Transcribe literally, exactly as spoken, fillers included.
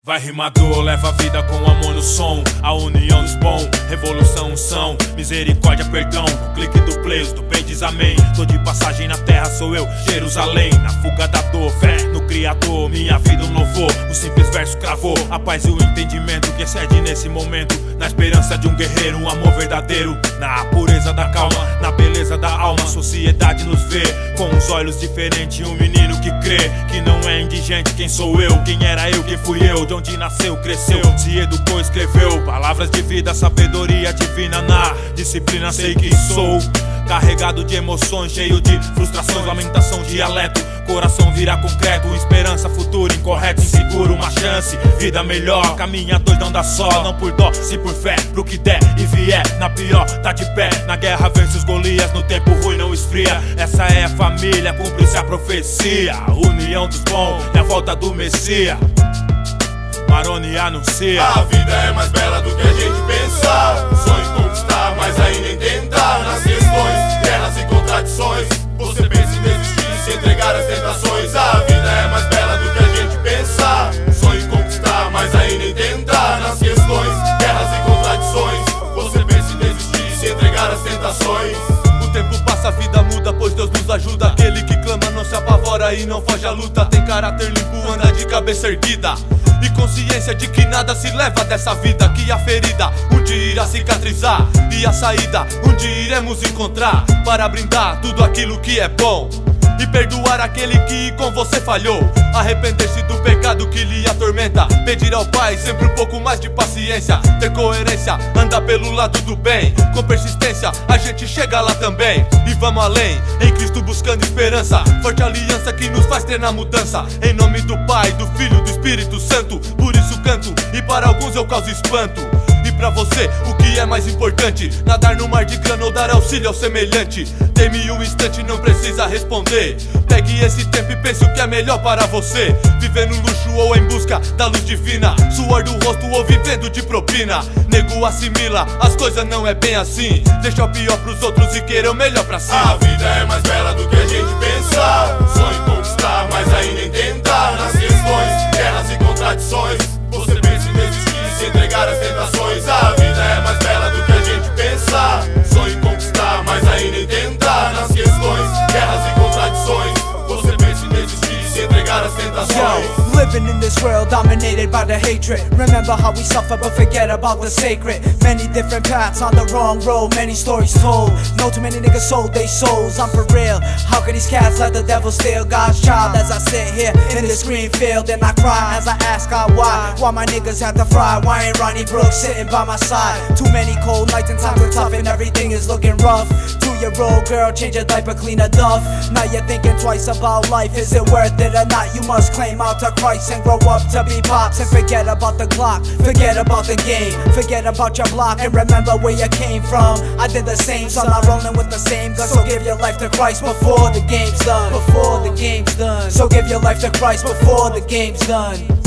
Vai rimador, leva a vida com amor no som. A união dos bons, revolução, unção, misericórdia, perdão. No clique do play, os do bem diz amém. Tô de passagem na terra, sou eu, Jerusalém. Na fuga da dor, fé no Criador. Minha vida um louvor, um simples verso cravou a paz e o entendimento que excede nesse momento. Na esperança de um guerreiro, um amor verdadeiro. Na pureza da calma, na beleza da alma. A sociedade nos vê com os olhos diferentes. Um menino que crê que não é indigente. Quem sou eu? Quem era eu? Quem fui eu? De onde nasceu, cresceu, se educou, escreveu palavras de vida, sabedoria divina. Na disciplina sei que sou carregado de emoções, cheio de frustrações, lamentação, dialeto. Coração vira concreto, esperança, futuro incorreto, inseguro, uma chance, vida melhor. Caminhador não dá só, não por dó, sim por fé. Pro que der e vier, na pior, tá de pé. Na guerra vence os Golias, no tempo ruim não esfria. Essa é a família, cumpre-se a profecia. A união dos bons é a volta do Messias. Maroni anuncia. A vida é mais bela do que a gente pensa. Sonho em conquistar, mas ainda em tentar. Nas questões, guerras e contradições, você pensa em desistir, se entregar às tentações. A vida é mais bela do que a gente pensa. Sonho em conquistar, mas ainda em tentar. Nas questões, guerras e contradições, você pensa em desistir, se entregar às tentações. O tempo passa, a vida muda, pois Deus nos ajuda. Aquele que clama não se apavora e não foge à luta. Tem caráter limpo, anda de cabeça erguida e consciência de que nada se leva dessa vida. Que a ferida um dia irá cicatrizar e a saída um dia iremos encontrar, para brindar tudo aquilo que é bom e perdoar aquele que com você falhou. Arrepender-se do pecado que lhe atormenta, pedir ao Pai sempre um pouco mais de paciência. Ter coerência, andar pelo lado do bem. Com persistência a gente chega lá também. E vamos além, em Cristo buscando esperança. Forte aliança que nos faz ter na mudança. Em nome do Pai, do Filho, do Espírito Santo. Por isso canto, e para alguns eu causo espanto. E pra você, o que é mais importante? Nadar no mar de grana ou dar auxílio ao semelhante? Teme um instante, não precisa responder. Pegue esse tempo e pense o que é melhor para você. Viver no luxo ou em busca da luz divina. Suor do rosto ou vivendo de propina. Nego assimila, as coisas não é bem assim. Deixa o pior pros outros e querer o melhor pra si. A vida é mais bela do que a gente pensa. Sonho em conquistar, mas ainda em tentar. Nas questões, guerras e contradições, você pensa em desistir, se entregar às tentações. A vida é mais bela do que a gente pensa. Sonho em conquistar, mas ainda em tentar. Nas questões, guerras e contradições, você pensa em desistir, se entregar às tentações. Yo, living in this world dominated by the hatred. Remember how we suffer but forget about the sacred. Many different paths on the wrong road, many stories told. No too many niggas sold they souls, I'm for real. How can these cats let the devil steal God's child? As I sit here in this green field and I cry as I ask God why. Why my niggas have to fry? Why ain't Ronnie Brooks sitting by my side? Too many cold nights and times are tough and everything is looking rough. Two-year-old girl, change a diaper, clean a duff. Now you're thinking twice about life. Is it worth it or not? You must claim out to Christ and grow up to be pops. And forget about the clock, forget about the game, forget about your block and remember where you came from. I did the same, so I'm not rolling with the same gun. So give your life to Christ before the game's done. Before the game's done. So give your life to Christ before the game's done.